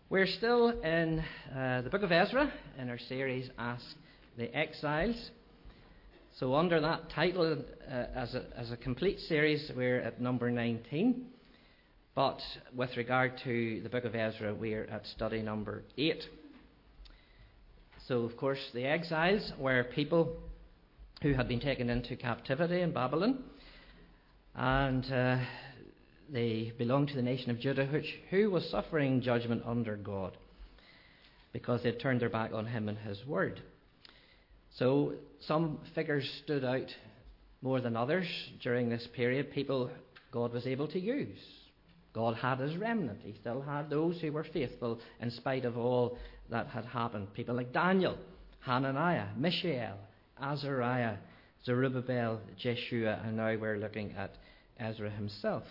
We're still in the book of Ezra in our series Ask the Exiles. So under that title, as a complete series, we're at number 19. But with regard to the book of Ezra, we're at study number 8. So, of course, the exiles were people who had been taken into captivity in Babylon. And they belonged to the nation of Judah, who was suffering judgment under God because they'd turned their back on Him and His Word. So some figures stood out more than others during this period, people God was able to use. God had His remnant. He still had those who were faithful in spite of all that had happened. People like Daniel, Hananiah, Mishael, Azariah, Zerubbabel, Jeshua, and now we're looking at Ezra himself.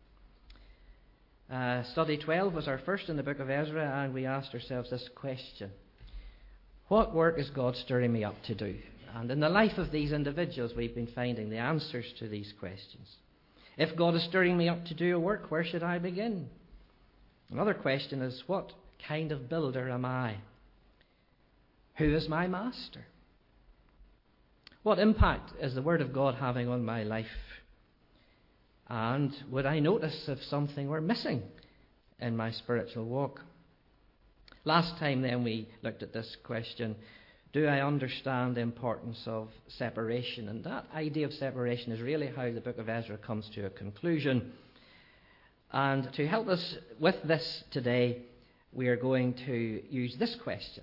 Study 12 was our first in the book of Ezra, and we asked ourselves this question: what work is God stirring me up to do? And in the life of these individuals, we've been finding the answers to these questions. If God is stirring me up to do a work, where should I begin? Another question is, what kind of builder am I? Who is my master? What impact is the Word of God having on my life? And would I notice if something were missing in my spiritual walk? Last time then we looked at this question: do I understand the importance of separation? And that idea of separation is really how the book of Ezra comes to a conclusion. And to help us with this today, we are going to use this question: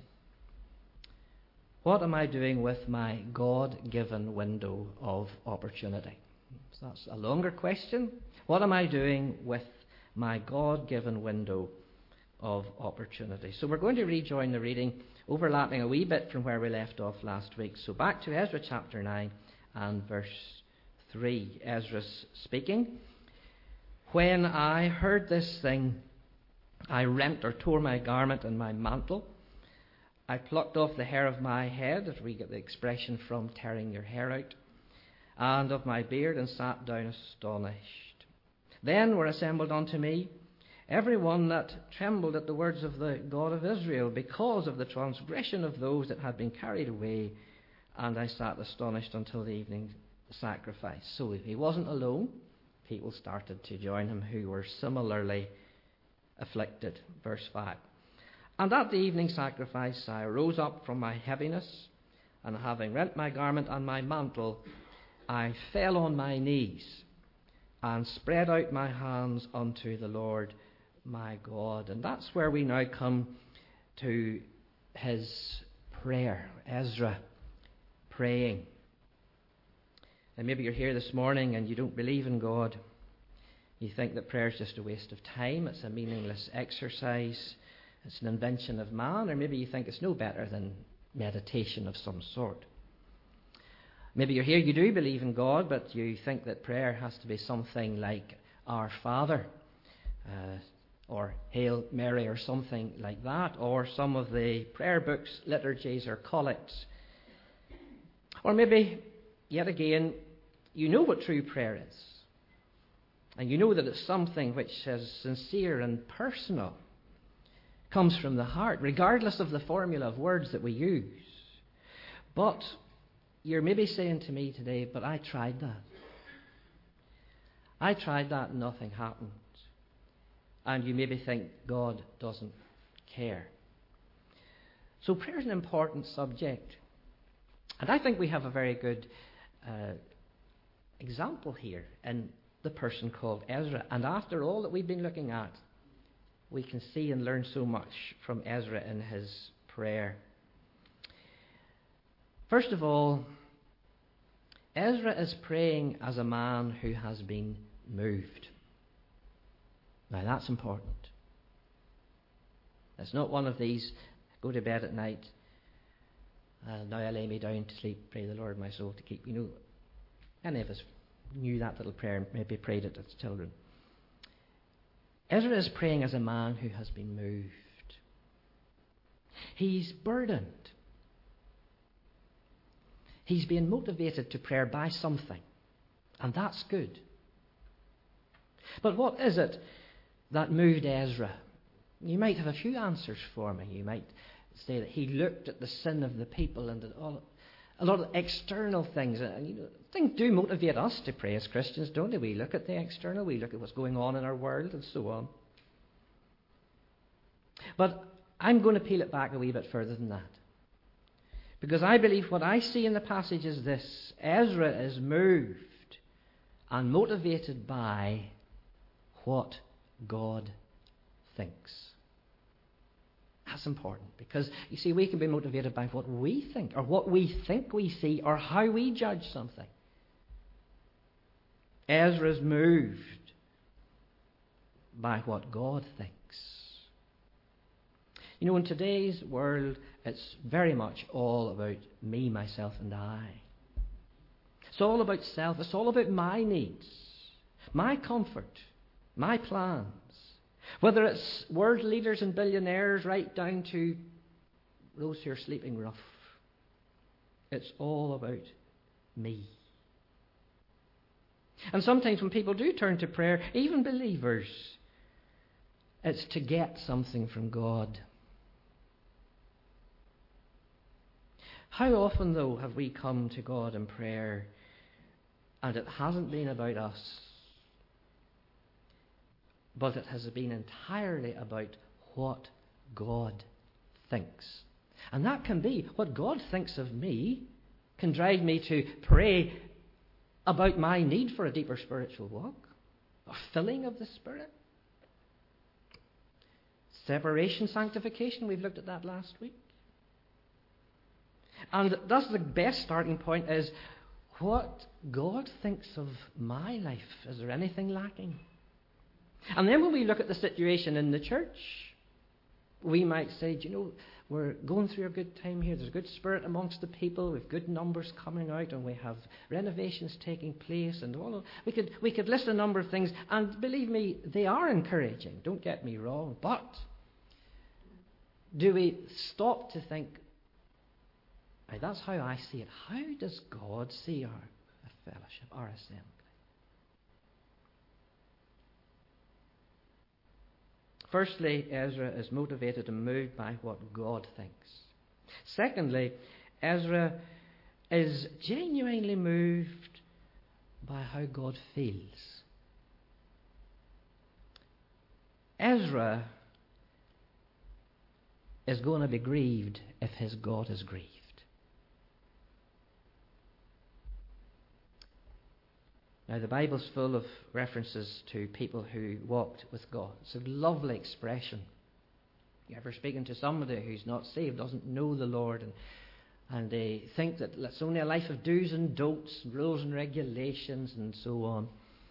what am I doing with my God-given window of opportunity? So that's a longer question. What am I doing with my God-given window of opportunity? So we're going to rejoin the reading, overlapping a wee bit from where we left off last week. So back to Ezra chapter 9 and verse 3. Ezra's speaking. When I heard this thing, I rent or tore my garment and my mantle. I plucked off the hair of my head, as we get the expression from tearing your hair out, and of my beard, and sat down astonished. Then were assembled unto me every one that trembled at the words of the God of Israel, because of the transgression of those that had been carried away. And I sat astonished until the evening sacrifice. So he wasn't alone. People started to join him who were similarly afflicted. Verse 5. And at the evening sacrifice I rose up from my heaviness, and having rent my garment and my mantle, I fell on my knees and spread out my hands unto the Lord my God. And that's where we now come to his prayer. Ezra praying. And maybe you're here this morning and you don't believe in God. You think that prayer is just a waste of time. It's a meaningless exercise. It's an invention of man. Or maybe you think it's no better than meditation of some sort. Maybe you're here, you do believe in God, but you think that prayer has to be something like Our Father, or Hail Mary, or something like that, or some of the prayer books, liturgies, or collects. Or maybe, yet again, you know what true prayer is. And you know that it's something which is sincere and personal, comes from the heart, regardless of the formula of words that we use. But you're maybe saying to me today, but I tried that. I tried that and nothing happened. And you maybe think God doesn't care. So prayer is an important subject. And I think we have a very good example here in the person called Ezra. And after all that we've been looking at, we can see and learn so much from Ezra in his prayer. First of all, Ezra is praying as a man who has been moved. Now that's important. It's not one of these, go to bed at night, now I lay me down to sleep, pray the Lord my soul to keep. You know, any of us knew that little prayer and maybe prayed it as children. Ezra is praying as a man who has been moved. He's burdened. He's being motivated to prayer by something. And that's good. But what is it that moved Ezra? You might have a few answers for me. You might say that he looked at the sin of the people and a lot of external things. And things do motivate us to pray as Christians, don't they? We look at the external, we look at what's going on in our world and so on. But I'm going to peel it back a wee bit further than that. Because I believe what I see in the passage is this: Ezra is moved and motivated by what God thinks. That's important, because you see, we can be motivated by what we think, or what we think we see, or how we judge something. Ezra's moved by what God thinks. In today's world, it's very much all about me, myself, and I. It's all about self. It's all about my needs, my comfort, my plans. Whether it's world leaders and billionaires right down to those who are sleeping rough. It's all about me. And sometimes when people do turn to prayer, even believers, it's to get something from God. How often, though, have we come to God in prayer and it hasn't been about us, but it has been entirely about what God thinks? And that can be what God thinks of me, can drive me to pray about my need for a deeper spiritual walk, a filling of the Spirit. Separation, sanctification, we've looked at that last week. And that's the best starting point, is what God thinks of my life. Is there anything lacking? And then when we look at the situation in the church, we might say, we're going through a good time here. There's a good spirit amongst the people. We've good numbers coming out, and we have renovations taking place, and all of, we could list a number of things, and believe me, they are encouraging. Don't get me wrong. But do we stop to think, that's how I see it. How does God see our fellowship, our assembly? Firstly, Ezra is motivated and moved by what God thinks. Secondly, Ezra is genuinely moved by how God feels. Ezra is going to be grieved if his God is grieved. Now, the Bible's full of references to people who walked with God. It's a lovely expression. You ever speaking to somebody who's not saved, doesn't know the Lord, and they think that it's only a life of do's and don'ts, rules and regulations, and so on.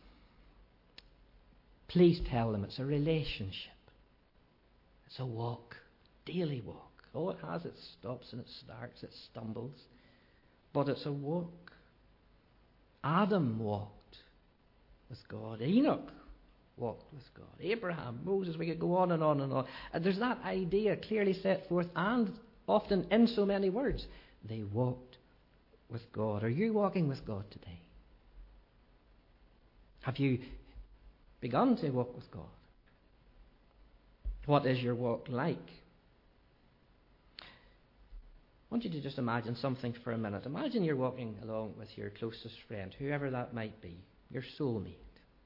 Please tell them it's a relationship. It's a walk, daily walk. Oh, it has its stops and its starts, it stumbles, but it's a walk. Adam walked with God. Enoch walked with God. Abraham, Moses, we could go on and on and on. And there's that idea clearly set forth, and often in so many words. They walked with God. Are you walking with God today? Have you begun to walk with God? What is your walk like? I want you to just imagine something for a minute. Imagine you're walking along with your closest friend, whoever that might be, your soulmate.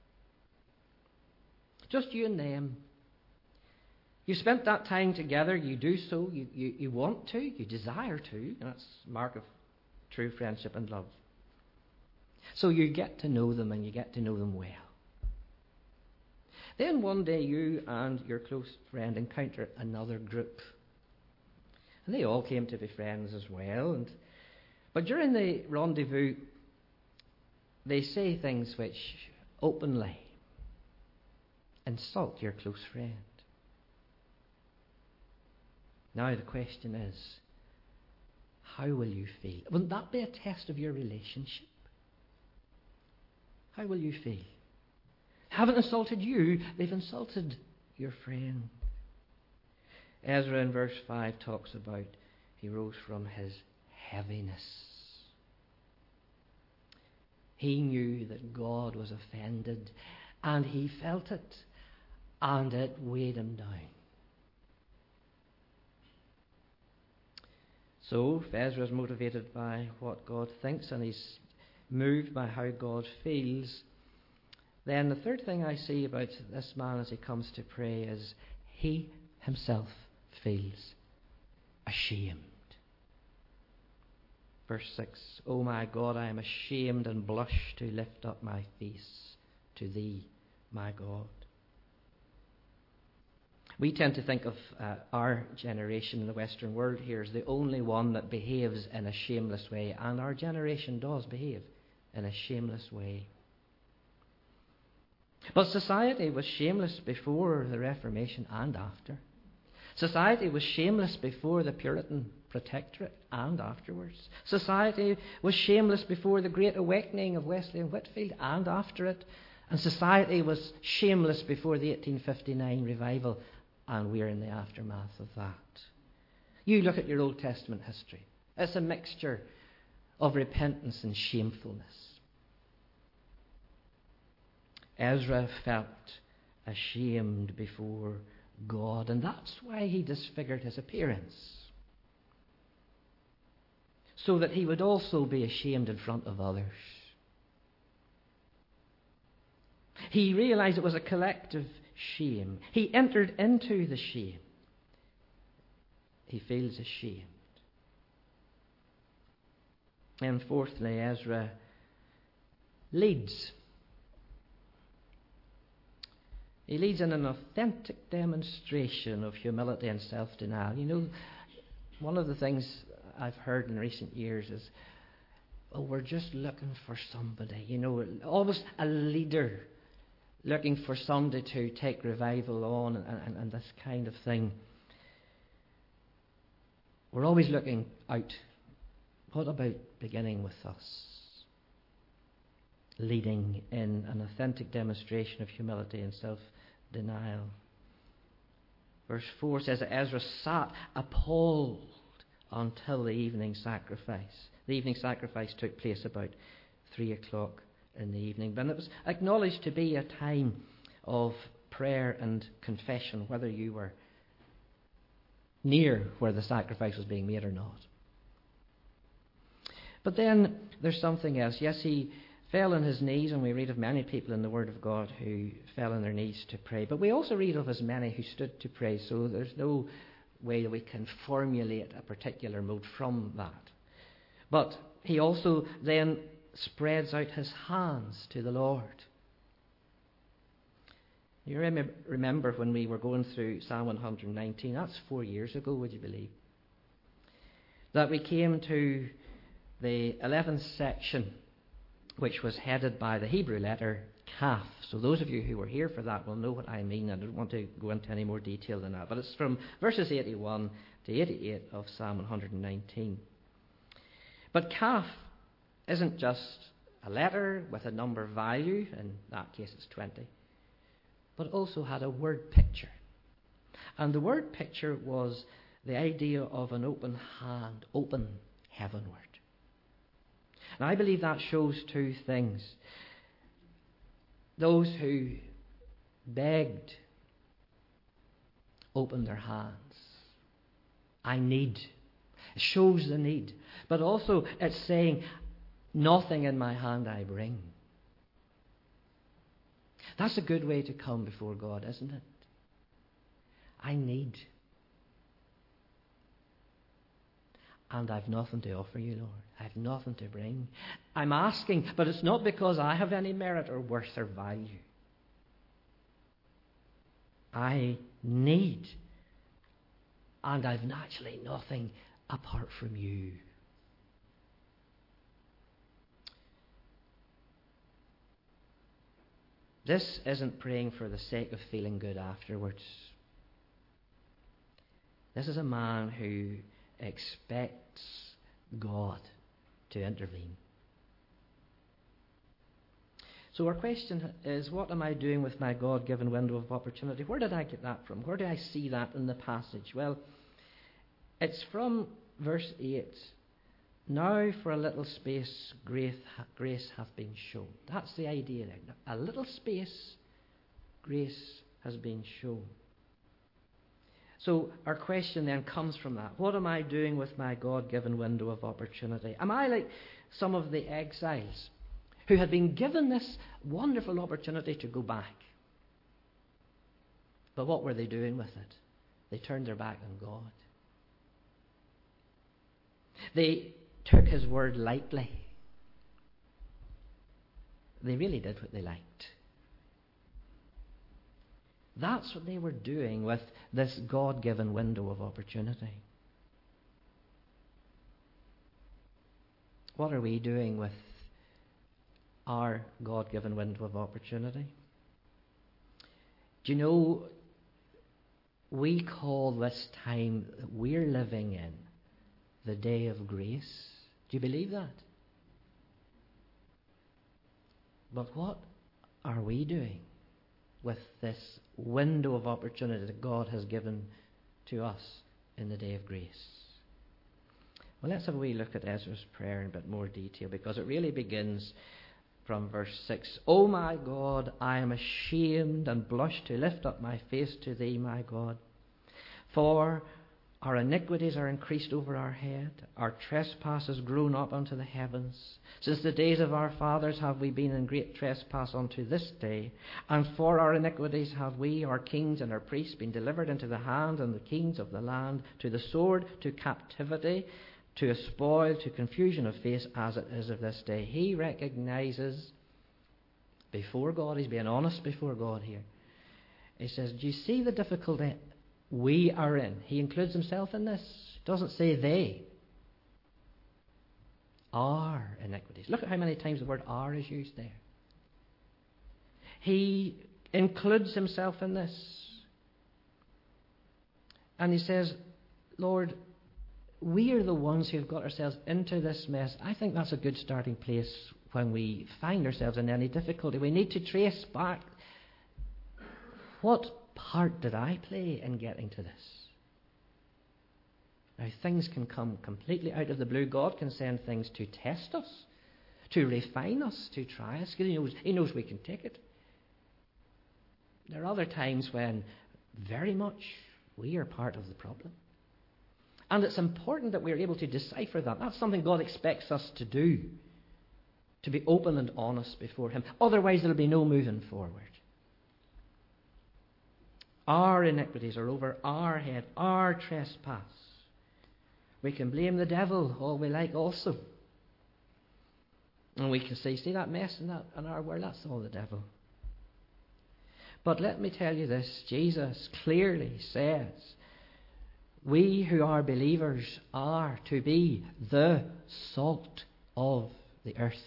Just you and them. You spent that time together. You do so. You want to. You desire to. And that's a mark of true friendship and love. So you get to know them, and you get to know them well. Then one day you and your close friend encounter another group. And they all came to be friends as well. But during the rendezvous, they say things which openly insult your close friend. Now the question is, how will you feel? Wouldn't that be a test of your relationship? How will you feel? Haven't insulted you, they've insulted your friend. Ezra in verse 5 talks about he rose from his heaviness. He knew that God was offended, and he felt it, and it weighed him down. So, if Ezra is motivated by what God thinks and he's moved by how God feels, then the third thing I see about this man as he comes to pray is he himself feels ashamed. Verse 6, O my God, I am ashamed and blush to lift up my face to thee, my God. We tend to think of our generation in the Western world here as the only one that behaves in a shameless way, and our generation does behave in a shameless way. But society was shameless before the Reformation and after. Society was shameless before the Puritan Protectorate and afterwards. Society was shameless before the Great Awakening of Wesley and Whitefield and after it. And society was shameless before the 1859 revival, and we're in the aftermath of that. You look at your Old Testament history. It's a mixture of repentance and shamefulness. Ezra felt ashamed before God, and that's why he disfigured his appearance, so that he would also be ashamed in front of others. He realized it was a collective shame. He entered into the shame. He feels ashamed. And fourthly, Ezra leads. He leads in an authentic demonstration of humility and self-denial. You know, one of the things I've heard in recent years is, oh, we're just looking for somebody. You know, almost a leader looking for somebody to take revival on and this kind of thing. We're always looking out. What about beginning with us? Leading in an authentic demonstration of humility and self-denial. Verse 4 says that Ezra sat appalled until the evening sacrifice. The evening sacrifice took place about 3 o'clock in the evening, but it was acknowledged to be a time of prayer and confession, whether you were near where the sacrifice was being made or not. But then there's something else. Yes, he fell on his knees, and we read of many people in the Word of God who fell on their knees to pray. But we also read of as many who stood to pray, so there's no way that we can formulate a particular mode from that. But he also then spreads out his hands to the Lord. You remember when we were going through Psalm 119, that's 4 years ago, would you believe, that we came to the 11th section, which was headed by the Hebrew letter Kaf. So those of you who were here for that will know what I mean. I don't want to go into any more detail than that. But it's from verses 81 to 88 of Psalm 119. But Kaf isn't just a letter with a number value, in that case it's 20, but also had a word picture. And the word picture was the idea of an open hand, open heavenward. And I believe that shows two things. Those who begged opened their hands. I need. It shows the need. But also it's saying, nothing in my hand I bring. That's a good way to come before God, isn't it? I need. And I've nothing to offer you, Lord. I've nothing to bring. I'm asking, but it's not because I have any merit or worth or value. I need. And I've naturally nothing apart from you. This isn't praying for the sake of feeling good afterwards. This is a man who expects God to intervene. So our question is, what am I doing with my God-given window of opportunity? Where did I get that from? Where do I see that in the passage? Well, it's from verse 8. Now for a little space grace hath been shown. That's the idea there. A little space grace has been shown. So our question then comes from that. What am I doing with my God-given window of opportunity? Am I like some of the exiles who had been given this wonderful opportunity to go back? But what were they doing with it? They turned their back on God. They took His word lightly. They really did what they liked. That's what they were doing with this God-given window of opportunity. What are we doing with our God-given window of opportunity? Do you know, we call this time that we're living in the day of grace. Do you believe that? But what are we doing with this window of opportunity that God has given to us in the day of grace? Well, let's have a wee look at Ezra's prayer in a bit more detail, because it really begins from verse 6. O my God, I am ashamed and blush to lift up my face to Thee, my God. For our iniquities are increased over our head, our trespasses grown up unto the heavens. Since the days of our fathers have we been in great trespass unto this day, and for our iniquities have we, our kings and our priests, been delivered into the hand and the kings of the land, to the sword, to captivity, to a spoil, to confusion of face, as it is of this day. He recognizes before God, he's being honest before God here. He says, do you see the difficulty we are in? He includes himself in this. He doesn't say they. Our iniquities. Look at how many times the word "our" is used there. He includes himself in this. And he says, Lord, we are the ones who have got ourselves into this mess. I think that's a good starting place when we find ourselves in any difficulty. We need to trace back, what part did I play in getting to this? Now, things can come completely out of the blue. God can send things to test us, to refine us, to try us. He knows we can take it. There are other times when very much we are part of the problem. And it's important that we're able to decipher that. That's something God expects us to do, to be open and honest before Him. Otherwise, there'll be no moving forward. Our iniquities are over our head, our trespass. We can blame the devil all we like also. And we can say, see that mess in our world? That's all the devil. But let me tell you this, Jesus clearly says, we who are believers are to be the salt of the earth.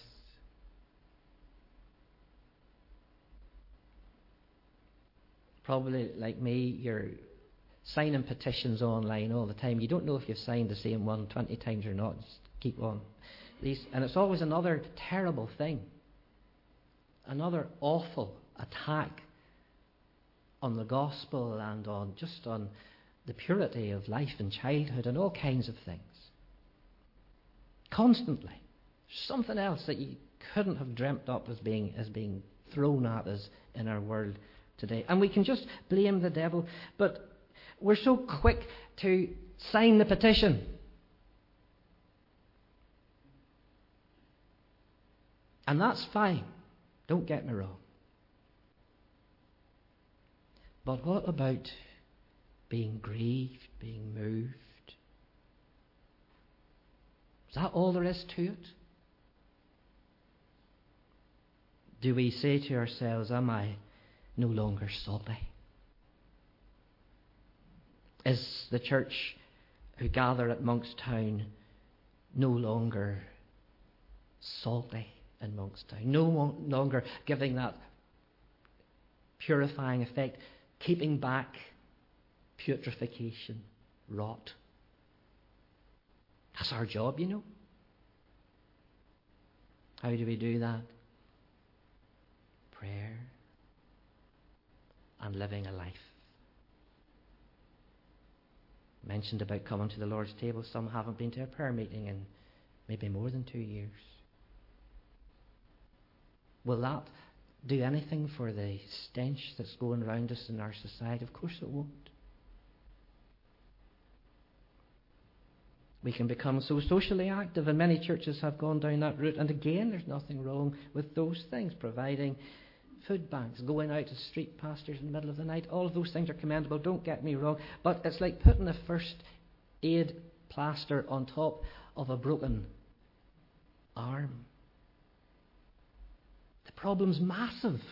Probably like me, you're signing petitions online all the time. You don't know if you've signed the same one 20 times or not. Just keep on. And it's always another terrible thing. Another awful attack on the gospel and on the purity of life and childhood and all kinds of things. Constantly. Something else that you couldn't have dreamt up as being thrown at us in our world today. And we can just blame the devil, but we're so quick to sign the petition. And that's fine. Don't get me wrong. But what about being grieved, being moved? Is that all there is to it? Do we say to ourselves, am I no longer salty? Is the church who gather at Monkstown no longer salty in Monkstown? No longer giving that purifying effect, keeping back putrefaction, rot. That's our job, you know. How do we do that? Prayer and living a life. Mentioned about coming to the Lord's table. Some haven't been to a prayer meeting in maybe more than 2 years. Will that do anything for the stench that's going around us in our society? Of course it won't. We can become so socially active, and many churches have gone down that route. And again, there's nothing wrong with those things. Providing food banks, going out to street pastors in the middle of the night, all of those things are commendable, don't get me wrong. But it's like putting a first aid plaster on top of a broken arm. The problem's massive.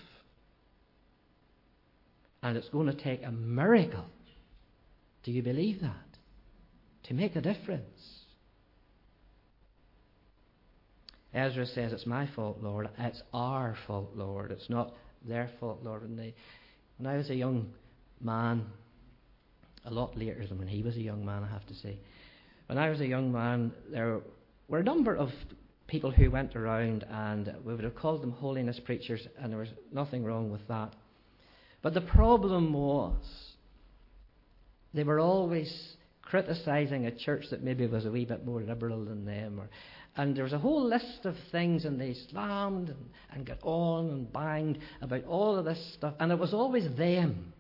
And it's going to take a miracle. Do you believe that? To make a difference. Ezra says, it's my fault, Lord. It's our fault, Lord. It's not their fault, Lord. When I was a young man, a lot later than when he was a young man, I have to say. When I was a young man, there were a number of people who went around, and we would have called them holiness preachers, and there was nothing wrong with that. But the problem was, they were always criticising a church that maybe was a wee bit more liberal than them. And there was a whole list of things, and they slammed and got on and banged about all of this stuff. And it was always them.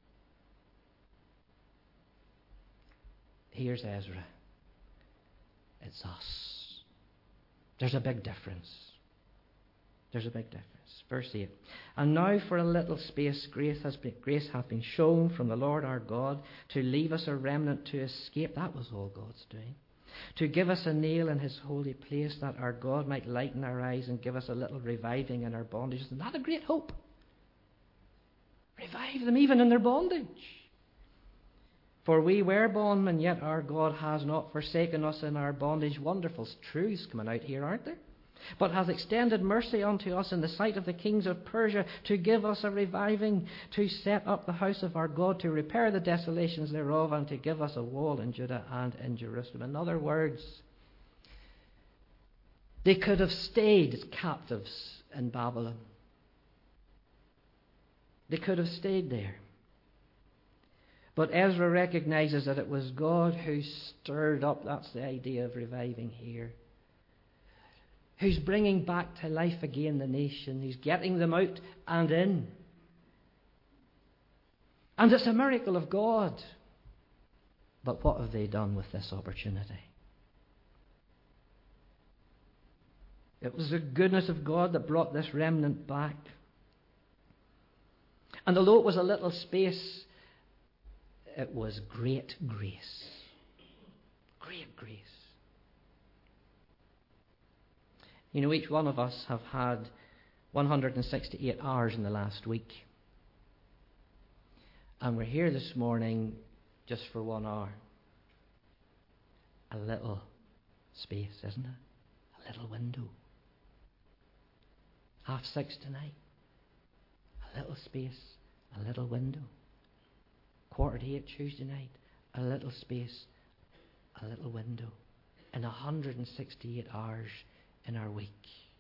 Here's Ezra. It's us. There's a big difference. There's a big difference. Verse 8. And now for a little space grace hath been shown from the Lord our God to leave us a remnant to escape. That was all God's doing. To give us a nail in his holy place, that our God might lighten our eyes and give us a little reviving in our bondage. Isn't that a great hope? Revive them even in their bondage. For we were bondmen, yet our God has not forsaken us in our bondage. Wonderful truths coming out here, aren't there? But hath extended mercy unto us in the sight of the kings of Persia, to give us a reviving, to set up the house of our God, to repair the desolations thereof, and to give us a wall in Judah and in Jerusalem. In other words, they could have stayed captives in Babylon. They could have stayed there. But Ezra recognizes that it was God who stirred up, that's the idea of reviving here, who's bringing back to life again the nation. He's getting them out and in. And it's a miracle of God. But what have they done with this opportunity? It was the goodness of God that brought this remnant back. And although it was a little space, it was great grace. Great grace. You know, each one of us have had 168 hours in the last week. And we're here this morning just for 1 hour. A little space, isn't it? A little window. 6:30 tonight. A little space, a little window. 7:45 Tuesday night. A little space, a little window. In 168 hours in our week.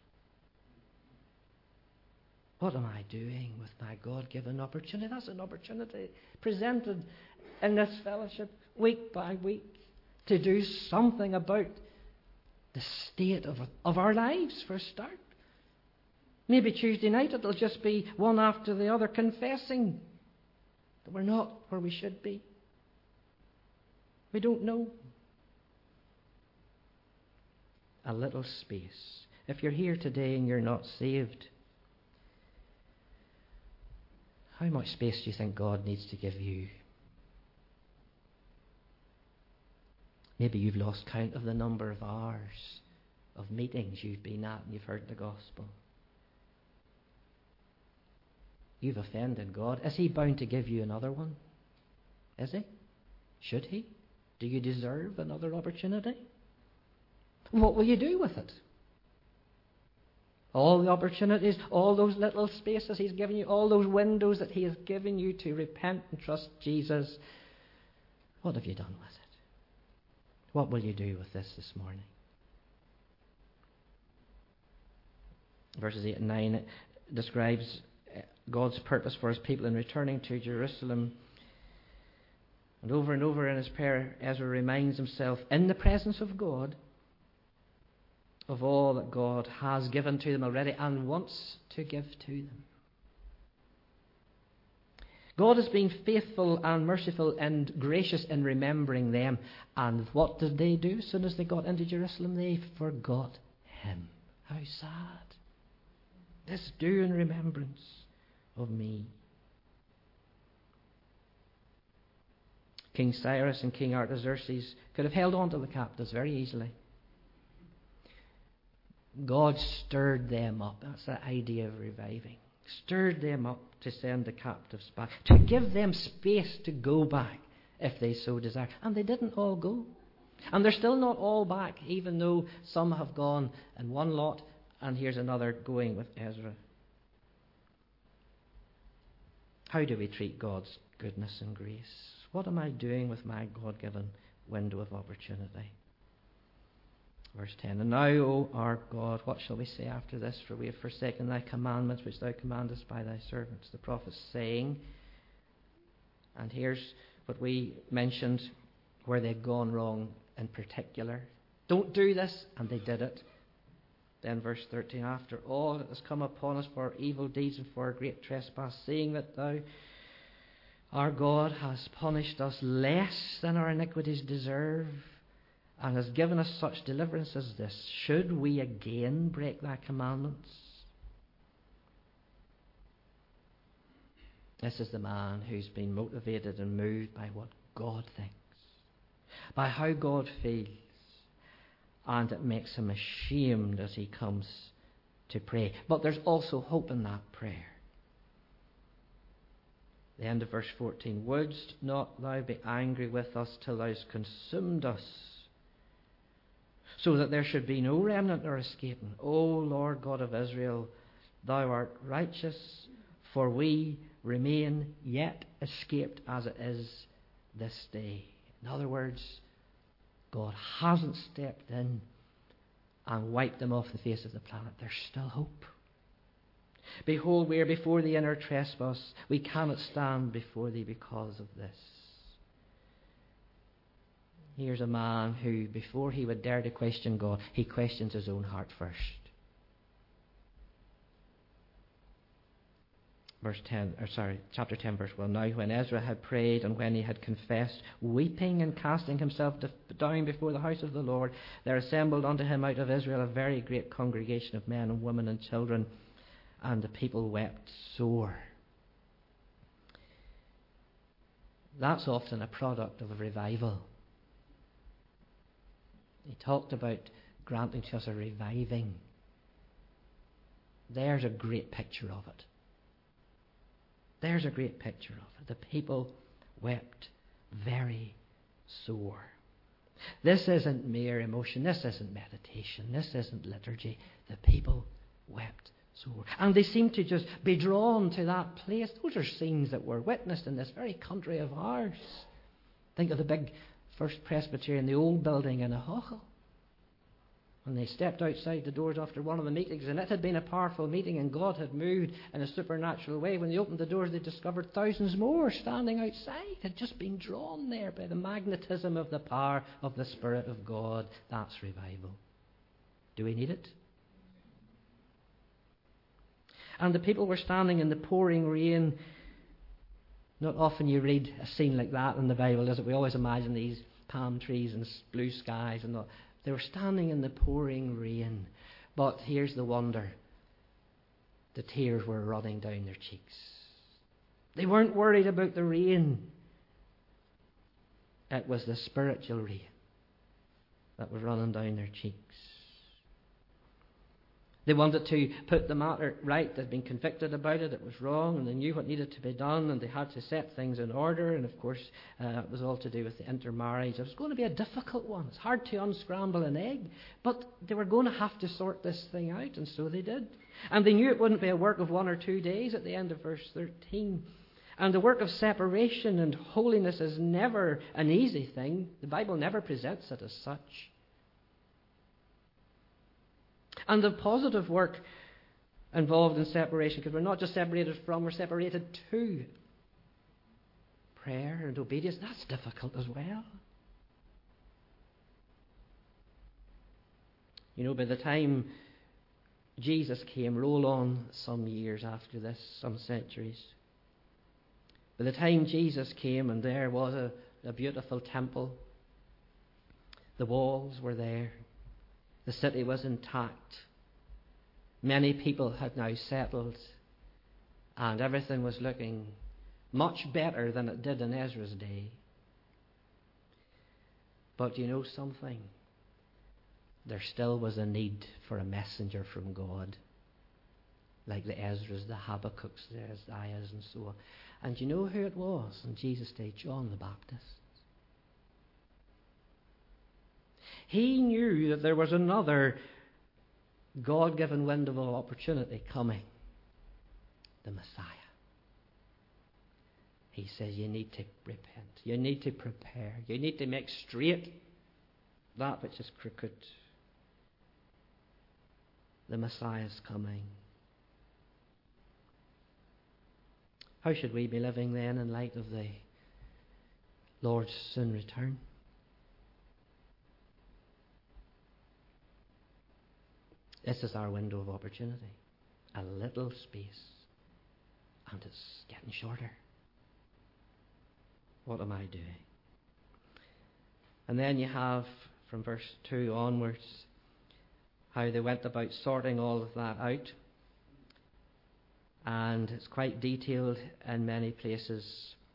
What am I doing with my God-given opportunity? That's an opportunity presented in this fellowship week by week to do something about the state of our lives for a start. Maybe Tuesday night it'll just be one after the other confessing that we're not where we should be. We don't know. A little space. If you're here today and you're not saved, how much space do you think God needs to give you? Maybe you've lost count of the number of hours of meetings you've been at and you've heard the gospel. You've offended God. Is He bound to give you another one? Is He? Should He? Do you deserve another opportunity? What will you do with it? All the opportunities, all those little spaces He's given you, all those windows that He has given you to repent and trust Jesus. What have you done with it? What will you do with this morning? Verses 8 and 9 describes God's purpose for His people in returning to Jerusalem. And over in his prayer, Ezra reminds himself, in the presence of God, of all that God has given to them already and wants to give to them. God has been faithful and merciful and gracious in remembering them. And what did they do as soon as they got into Jerusalem? They forgot him. How sad. This do in remembrance of me. King Cyrus and King Artaxerxes could have held on to the captives very easily. God stirred them up. That's the idea of reviving. Stirred them up to send the captives back, to give them space to go back if they so desire. And they didn't all go. And they're still not all back, even though some have gone in one lot, and here's another going with Ezra. How do we treat God's goodness and grace? What am I doing with my God-given window of opportunity? Verse 10, And now, O our God, what shall we say after this? For we have forsaken thy commandments, which thou commandest by thy servants. The prophet's saying, and here's what we mentioned, where they'd gone wrong in particular. Don't do this, and they did it. Then verse 13, After all that has come upon us for our evil deeds and for our great trespass, seeing that thou, our God, hast punished us less than our iniquities deserve, and has given us such deliverance as this, should we again break thy commandments? This is the man who's been motivated and moved by what God thinks, by how God feels, and it makes him ashamed as he comes to pray. But there's also hope in that prayer. The end of verse 14, Wouldst not thou be angry with us till thou hast consumed us, so that there should be no remnant or escaping? O Lord God of Israel, thou art righteous, for we remain yet escaped as it is this day. In other words, God hasn't stepped in and wiped them off the face of the planet. There's still hope. Behold, we are before thee in our trespass. We cannot stand before thee because of this. Here's a man who, before he would dare to question God, he questions his own heart first. Chapter 10, verse 1. Now when Ezra had prayed and when he had confessed, weeping and casting himself down before the house of the Lord, there assembled unto him out of Israel a very great congregation of men and women and children, and the people wept sore. That's often a product of a revival. He talked about granting to us a reviving. There's a great picture of it. There's a great picture of it. The people wept very sore. This isn't mere emotion. This isn't meditation. This isn't liturgy. The people wept sore. And they seem to just be drawn to that place. Those are scenes that were witnessed in this very country of ours. Think of the big First Presbyterian, the old building in Ahochel. When they stepped outside the doors after one of the meetings, and it had been a powerful meeting, and God had moved in a supernatural way. When they opened the doors, they discovered thousands more standing outside, had just been drawn there by the magnetism of the power of the Spirit of God. That's revival. Do we need it? And the people were standing in the pouring rain. Not often you read a scene like that in the Bible, does it? We always imagine these palm trees and blue skies and all. They were standing in the pouring rain. But here's the wonder. The tears were running down their cheeks. They weren't worried about the rain. It was the spiritual rain that was running down their cheeks. They wanted to put the matter right. They'd been convicted about it. It was wrong, and they knew what needed to be done, and they had to set things in order. And of course, it was all to do with the intermarriage. It was going to be a difficult one. It's hard to unscramble an egg, but they were going to have to sort this thing out, and so they did. And they knew it wouldn't be a work of 1 or 2 days at the end of verse 13. And the work of separation and holiness is never an easy thing. The Bible never presents it as such. And the positive work involved in separation, because we're not just separated from, we're separated to. Prayer and obedience, that's difficult as well. You know, by the time Jesus came, roll on some years after this, some centuries, By the time Jesus came, and there was a beautiful temple, the walls were there, the city was intact, many people had now settled, and everything was looking much better than it did in Ezra's day. But you know something? There still was a need for a messenger from God, like the Ezras, the Habakkuk's, the Isaiahs, and so on. And you know who it was in Jesus' day? John the Baptist. He knew that there was another God-given window of opportunity coming, the Messiah. He says you need to repent, you need to prepare, you need to make straight that which is crooked. The Messiah is coming. How should we be living then in light of the Lord's soon return? This is our window of opportunity. A little space. And it's getting shorter. What am I doing? And then you have, from verse 2 onwards, how they went about sorting all of that out. And it's quite detailed in many places.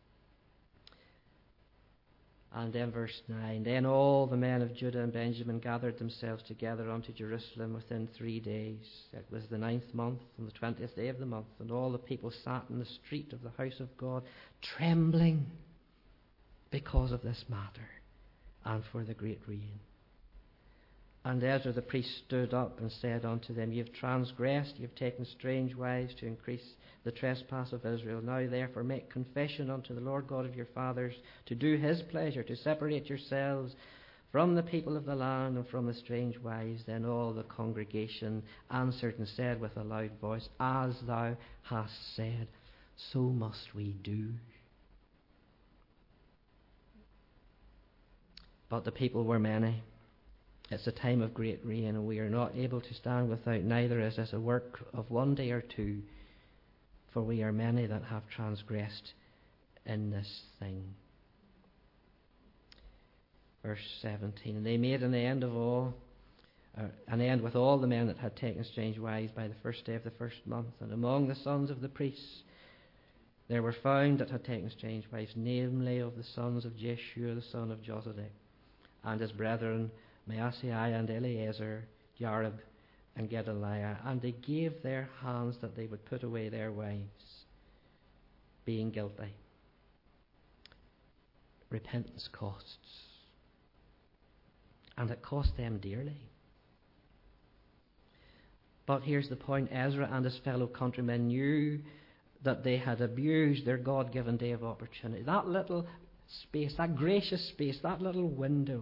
And then verse 9, then all the men of Judah and Benjamin gathered themselves together unto Jerusalem within 3 days. It was the 9th month, on the 20th day of the month, and all the people sat in the street of the house of God, trembling because of this matter, and for the great rain. And Ezra the priest stood up and said unto them, Ye have transgressed, ye have taken strange wives to increase the trespass of Israel. Now therefore make confession unto the Lord God of your fathers, to do his pleasure, to separate yourselves from the people of the land and from the strange wives. Then all the congregation answered and said with a loud voice, As thou hast said, so must we do. But the people were many. It's a time of great rain, and we are not able to stand without, neither is this a work of one day or two, for we are many that have transgressed in this thing. Verse 17, and they made an end of all, an end with all the men that had taken strange wives by the first day of the first month. And among the sons of the priests there were found that had taken strange wives, namely of the sons of Jeshua the son of Jozadak, and his brethren Maaseiah and Eleazar, Jarib and Gedaliah, and they gave their hands that they would put away their wives, being guilty. Repentance costs, and it cost them dearly. But here's the point. Ezra and his fellow countrymen knew that they had abused their God-given day of opportunity. That little space, that gracious space, that little window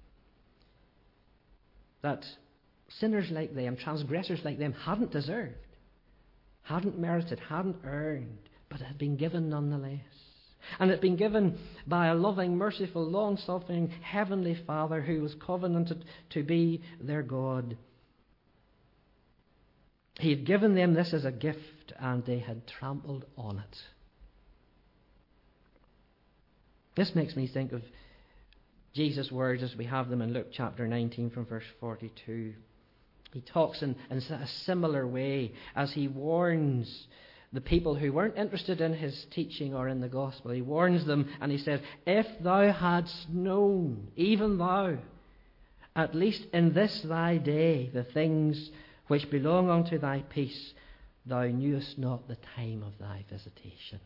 that sinners like them, transgressors like them, hadn't deserved, hadn't merited, hadn't earned, but had been given nonetheless. And it had been given by a loving, merciful, long-suffering Heavenly Father who was covenanted to be their God. He had given them this as a gift, and they had trampled on it. This makes me think of Jesus' words as we have them in Luke chapter 19 from verse 42. He talks in a similar way as he warns the people who weren't interested in his teaching or in the gospel. He warns them and he says, If thou hadst known, even thou, at least in this thy day, the things which belong unto thy peace, thou knewest not the time of thy visitation.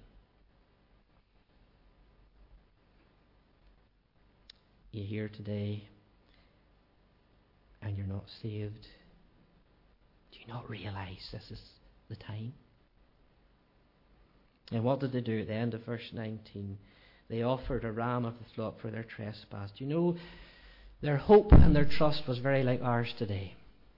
You're here today and you're not saved. Do you not realize this is the time? And what did they do at the end of verse 19? They offered a ram of the flock for their trespass. Do you know, their hope and their trust was very like ours today.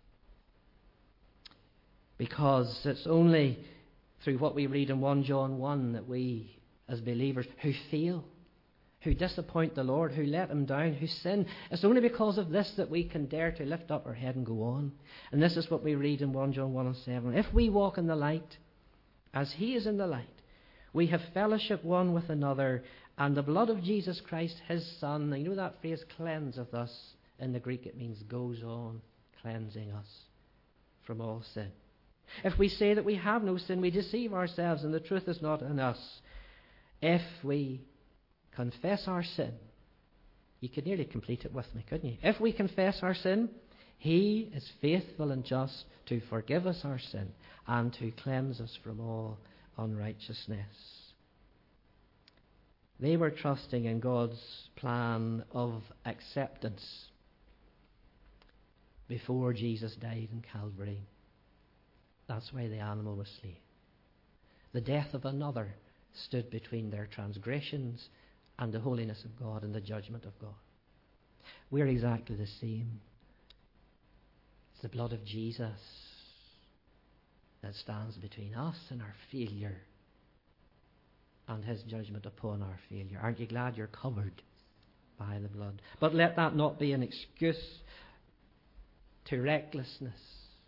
Because it's only through what we read in 1 John 1 that we, as believers who fail, who disappoint the Lord, who let him down, who sin, it's only because of this that we can dare to lift up our head and go on. And this is what we read in 1 John 1 and 7. If we walk in the light, as he is in the light, We have fellowship one with another, and the blood of Jesus Christ, his Son, you know that phrase, cleanseth us. In the Greek it means goes on cleansing us from all sin. If we say that we have no sin, we deceive ourselves and the truth is not in us. If we confess our sin, you could nearly complete it with me, couldn't you? If we confess our sin, he is faithful and just to forgive us our sin and to cleanse us from all unrighteousness. They were trusting in God's plan of acceptance before Jesus died in Calvary. That's why the animal was slain. The death of another stood between their transgressions and the holiness of God and the judgment of God. We're exactly the same. It's the blood of Jesus that stands between us and our failure and his judgment upon our failure. Aren't you glad you're covered by the blood? But let that not be an excuse to recklessness.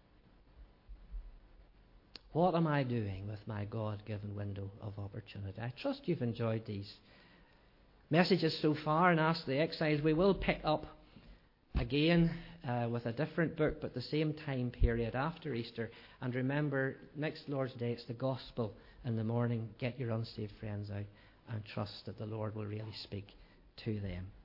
What am I doing with my God-given window of opportunity? I trust you've enjoyed these messages so far and Ask the Exiles. We will pick up again with a different book, but the same time period after Easter. And remember, next Lord's Day, it's the gospel in the morning. Get your unsaved friends out and trust that the Lord will really speak to them.